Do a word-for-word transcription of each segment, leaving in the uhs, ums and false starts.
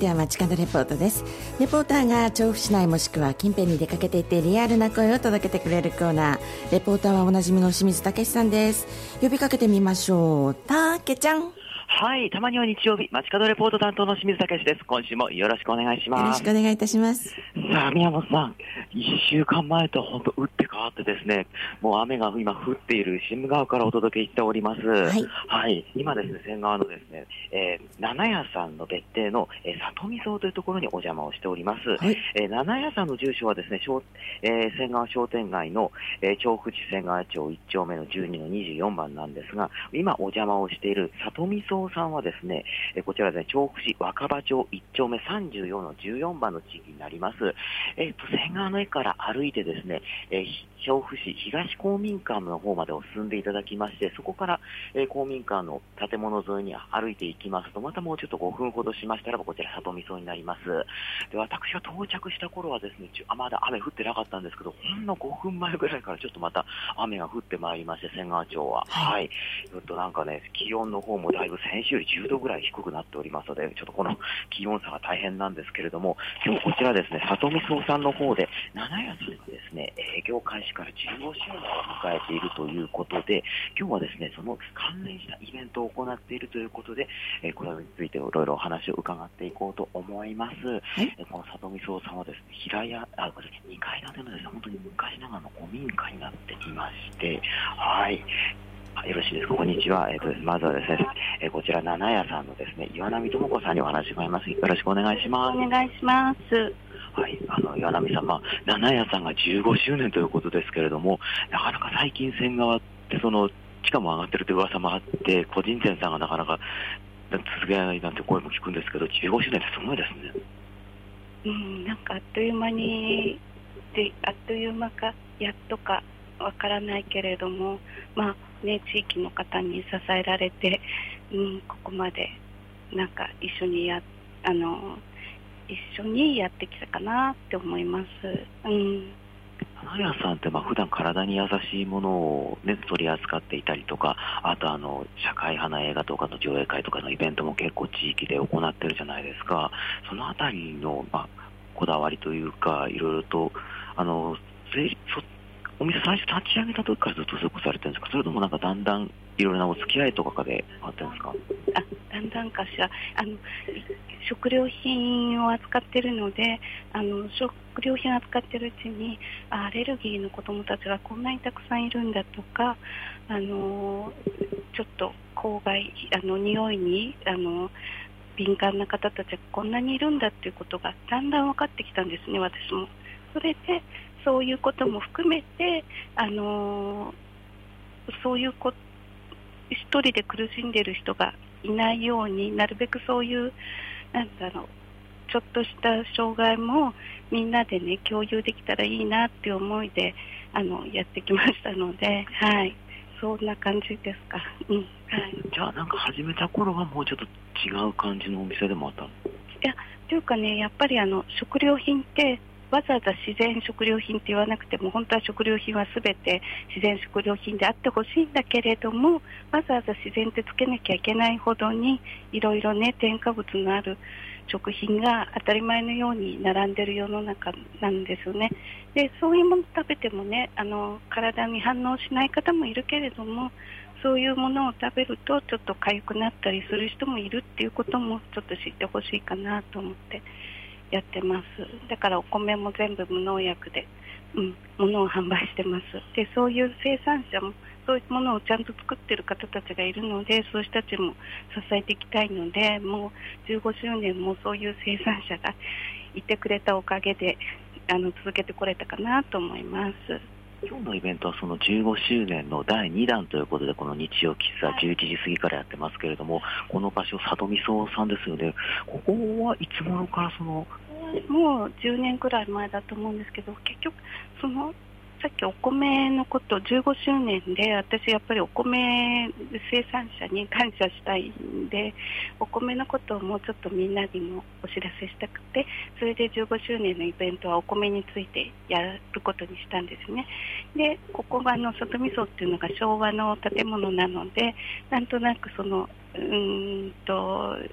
ては街角レポートです。レポーターが調布市内もしくは近辺に出かけていてリアルな声を届けてくれるコーナー。レポーターはおなじみの清水武さんです。呼びかけてみましょう。たけちゃん。 はい、たまには日曜日、街角レポート担当の清水武です。今週もよろしくお願いします。 よろしくお願いいたします。 さあ、宮本さん、一週間前と本当打って変わってですね、もう雨が今降っている新川からお届けしております。はい。はい、今ですね、仙川のですね、えー、七屋さんの別邸の、えー、里見荘というところにお邪魔をしております。はい。えー、七屋さんの住所はですね、えー、仙川商店街の、えー、調布市仙川町いっ丁目のじゅうにのにじゅうよんばんなんですが、今お邪魔をしている里見荘さんはですね、えこちらですね、調布市若葉町いっ丁目さんじゅうよんのじゅうよんばんの地域になります。えっと、仙川の駅から歩いてですね、えー、調布市東公民館の方までを進んでいただきまして、そこから、えー、公民館の建物沿いに歩いていきますと、またもうちょっとごふんほどしましたらば、こちら里見荘になります。で、私が到着した頃はですね、あまだ雨降ってなかったんですけど、ほんのごふんまえぐらいからちょっとまた雨が降ってまいりまして、仙川町は。はい。はい、ちょっとなんかね、気温の方もだいぶ先週よりじゅうどぐらい低くなっておりますので、ちょっとこの気温差が大変なんですけれども、今日こちらですね、里見荘さんの方で、七屋さんがですね、営業開始からじゅうごしゅうねんを迎えているということで、今日はですね、その関連したイベントを行っているということで、えー、これについていろいろお話を伺っていこうと思います。はい、えー、この里見荘さんはですね、平屋、あ、これにかい建てのですね、本当に昔ながらの古民家になっていまして、はい。よろしいですか。こんにちは。えっと、まずはですね、えー、こちら七屋さんのですね、岩波智子さんにお話を伺います。よろしくお願いします。 お願いします。 はい、あの岩波さん、まあ、七屋さんがじゅうごしゅうねんということですけれども、なかなか最近仙川ってその地価も上がってるという噂もあって、個人店さんがなかなか続けられないなんて声も聞くんですけど、じゅうごしゅうねんってすごいですね。 うん、なんかあっという間にで、あっという間かやっとかわからないけれども、まあね、地域の方に支えられて、うん、ここまでなんか一緒にやあの一緒にやってきたかなって思います。うん。 七屋さんってまあ普段体に優しいものを、ね、取り扱っていたりとか、あとあの社会派な映画とかの上映会とかのイベントも結構地域で行ってるじゃないですか。そのあたりの、まあ、こだわりというか、いろいろとあのそお店最初立ち上げた時からずっとそういうことされてるんですか、それともなんかだんだんいろいろなお付き合いとかであってるんですか。 あ、だんだんかしら、あの食料品を扱ってるので、あの食料品を扱ってるうちに、アレルギーの子どもたちがこんなにたくさんいるんだとか、あのちょっと公害、あの匂いにあの敏感な方たちがこんなにいるんだっていうことがだんだん分かってきたんですね、私も。それでそういうことも含めて、あのそういうこ一人で苦しんでいる人がいないように、なるべくそういうなんだろう、ちょっとした障害もみんなでね共有できたらいいなっていう思いであのやってきましたので、はい、そんな感じですか。うん、はい。 じゃあなんか始めた頃はもうちょっと違う感じのお店でもあったの？いや、というかね、やっぱりあの食料品ってわざわざ自然食料品って言わなくても、本当は食料品はすべて自然食料品であってほしいんだけれども、わざわざ自然ってつけなきゃいけないほどにいろいろね添加物のある食品が当たり前のように並んでる世の中なんですよね。で、そういうもの食べてもね、あの体に反応しない方もいるけれども、そういうものを食べるとちょっと痒くなったりする人もいるっていうこともちょっと知ってほしいかなと思ってやってます。だからお米も全部無農薬で、うん、物を販売してます。で、そういう生産者もそういうものをちゃんと作ってる方たちがいるので、そういう人たちも支えていきたいので、もうじゅうごしゅうねんもそういう生産者がいてくれたおかげであの続けてこれたかなと思います。 今日のイベントはそのじゅうごしゅうねんのだいにだんということで、この日曜喫茶じゅういちじ過ぎからやってますけれども、はい、この場所里見荘さんですよね。ここはいつ頃からそのもうじゅうねんくらい前だと思うんですけど、結局そのさっきお米のことじゅうごしゅうねんで、私やっぱりお米生産者に感謝したいんで、お米のことをもうちょっとみんなにもお知らせしたくて、それでじゅうごしゅうねんのイベントはお米についてやることにしたんですね。で、ここがあの里見荘っていうのが昭和の建物なので、なんとなくそのうーんと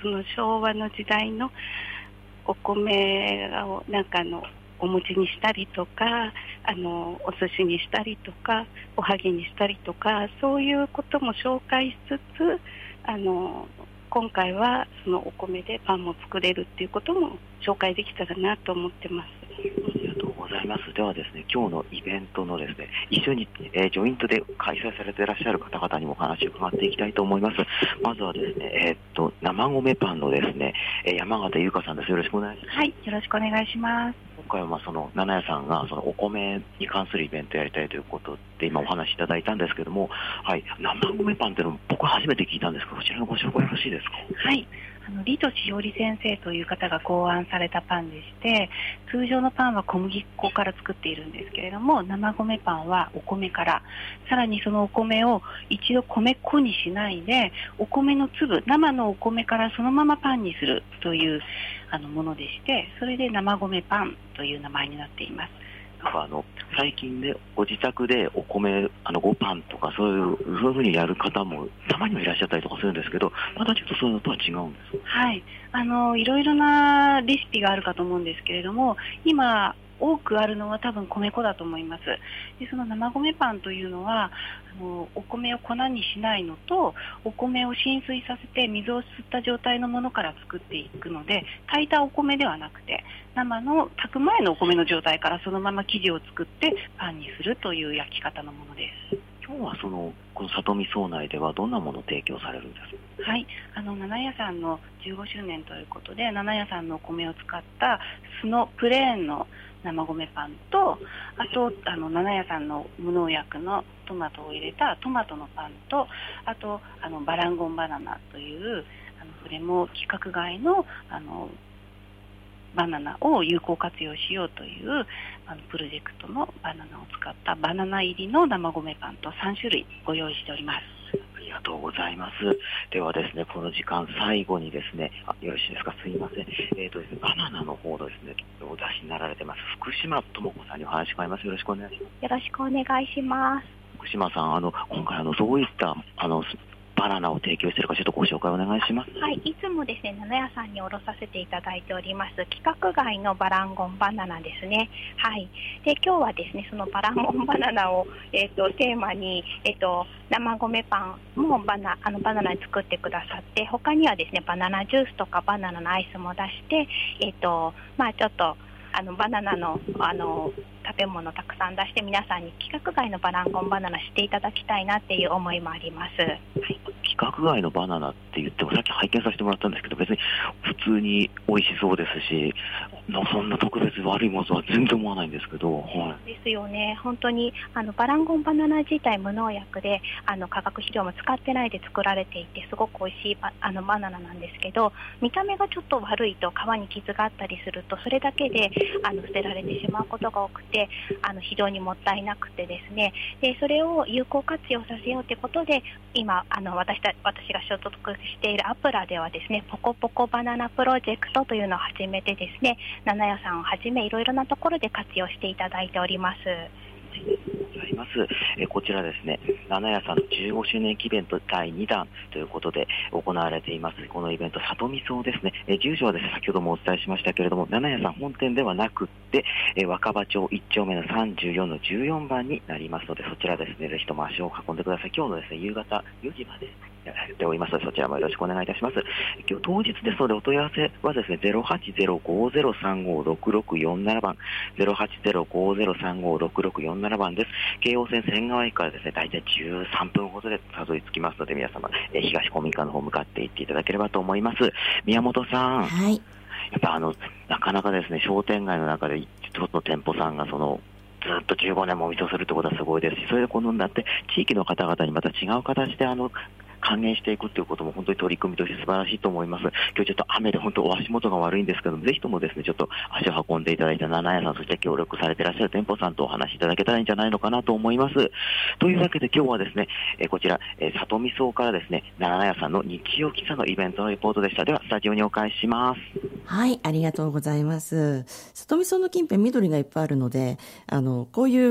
その昭和の時代のお米をなんかあのお餅にしたりとか、あのお寿司にしたりとか、おはぎにしたりとか、そういうことも紹介しつつ、あの今回はそのお米でパンも作れるっていうことも紹介できたらなと思ってます。 ありがとうございます。ではですね、今日のイベントのですね、一緒に、えー、ジョイントで開催されていらっしゃる方々にもお話を伺っていきたいと思います。まずはですね、えー、っと生米パンのですね、山形優香さんです。よろしくお願いします。 はい、よろしくお願いします。 今回はまあその七屋さんがそのお米に関するイベントをやりたいということで今お話しいただいたんですけども、はい、生米パンっていうのも僕初めて聞いたんですけど、こちらのご紹介よろしいですか？ はい、あのリトしおり先生という方が考案されたパンでして、通常のパンは小麦粉から作っているんですけれども、生米パンはお米から、さらにそのお米を一度米粉にしないでお米の粒、生のお米からそのままパンにするというあのものでして、それで生米パンという名前になっています。 あの最近でご自宅でお米あのごパンとかそういうそういうふうにやる方もたまにはいらっしゃったりとかするんですけど、またちょっとそういうのとは違うんですか？ はい、あのいろいろなレシピがあるかと思うんですけれども、今多くあるのは多分米粉だと思います。でその生米パンというのはあのお米を粉にしないのと、お米を浸水させて水を吸った状態のものから作っていくので、炊いたお米ではなくて生の炊く前のお米の状態からそのまま生地を作ってパンにするという焼き方のものです。 今日はそのこの里見荘内ではどんなものを提供されるんですか？ はい、あの七屋さんのじゅうごしゅうねんということで、七屋さんのお米を使った素のプレーンの生米パンと、あとあの七屋さんの無農薬のトマトを入れたトマトのパンと、あとあのバランゴンバナナというあのそれも規格外のあのバナナを有効活用しようというあのプロジェクトのバナナを使ったバナナ入りの生米パンとさんしゅるいご用意しております。 ありがとうございます。ではですね、この時間最後にですね、あよろしいですか？すいません。えーとですね、バナナの方ですね、お出しになられてます福島智子さんにお話伺います。よろしくお願いします。 よろしくお願いします。 福島さん、あの今回あのどういったあのバナナを提供しているかちょっとご紹介お願いします。 はい、いつもですね、七屋さんにおろさせていただいております規格外のバランゴンバナナですね。はい。で今日はですね、そのバランゴンバナナをえっ、ー、とテーマにえっ、ー、と生米パンもバナあのバナナに作ってくださって、他にはですねバナナジュースとかバナナのアイスも出して、えっ、ー、とまあちょっとあのバナナのあの食べ物をたくさん出して皆さんに規格外のバランゴンバナナしていただきたいなっていう思いもあります。はい、 規格外のバナナって言ってもさっき拝見させてもらったんですけど、別に普通に美味しそうですし、そんな特別悪いものとは全然思わないんですけど、はい、ですよね。本当にあのバランゴンバナナ自体無農薬であの化学肥料も使ってないで作られていてすごく美味しい バ, あのバナナなんですけど、見た目がちょっと悪いと皮に傷があったりするとそれだけであの捨てられてしまうことが多くて、あの非常にもったいなくてですね、でそれを有効活用させようということで今あの 私, た私が所属しているアプラではですね、ポコポコバナナプロジェクトというのを始めてですね、七屋さんをはじめいろいろなところで活用していただいております。 あります。えこちらですね、七屋さんのじゅうごしゅうねん記イベントだいにだんということで行われていますこのイベント、里見荘ですね。え住所はですね、先ほどもお伝えしましたけれども、七屋さん本店ではなくってえ若葉町いっちょうめのさんじゅうよんのじゅうよんばんになりますので、そちらですね、ぜひとも足を運んでください。今日のですね、夕方よじまでやっておりますので、そちらもよろしくお願いいたします。今日当日ですので、お問い合わせはですね、ゼロはちゼロごゼロさんごろくろくよんななばん、ゼロはちゼロごゼロさんごろくろくよんななばんです。京王線仙川駅からですね、大体じゅうさんぷんほどでたどり着きますので、皆様、え東公民館の方向かって行っていただければと思います。宮本さん、 はい、 やっぱあのなかなかですね、商店街の中で一つの店舗さんがそのずっとじゅうごねんもお店をするってことはすごいですし、それでこのなって地域の方々にまた違う形であの還元していくということも本当に取り組みとして素晴らしいと思います。今日ちょっと雨で本当お足元が悪いんですけども、ぜひともですね、ちょっと足を運んでいただいた七屋さん、そして協力されていらっしゃる店舗さんとお話しいただけたらいいんじゃないのかなと思います。というわけで今日はですね、えこちら、え里見荘からですね、七屋さんの日曜喫茶のイベントのリポートでした。ではスタジオにお返しします。 はい、ありがとうございます。里見荘の近辺緑がいっぱいあるので、あのこういう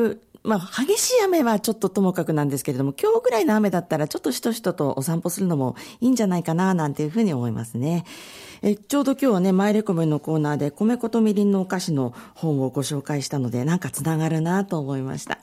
まあ、激しい雨はちょっとともかくなんですけれども、今日ぐらいの雨だったらちょっとしとしととお散歩するのもいいんじゃないかななんていうふうに思いますね。えちょうど今日はね、マイレコメンのコーナーで米粉とみりんのお菓子の本をご紹介したので、なんかつながるなと思いました。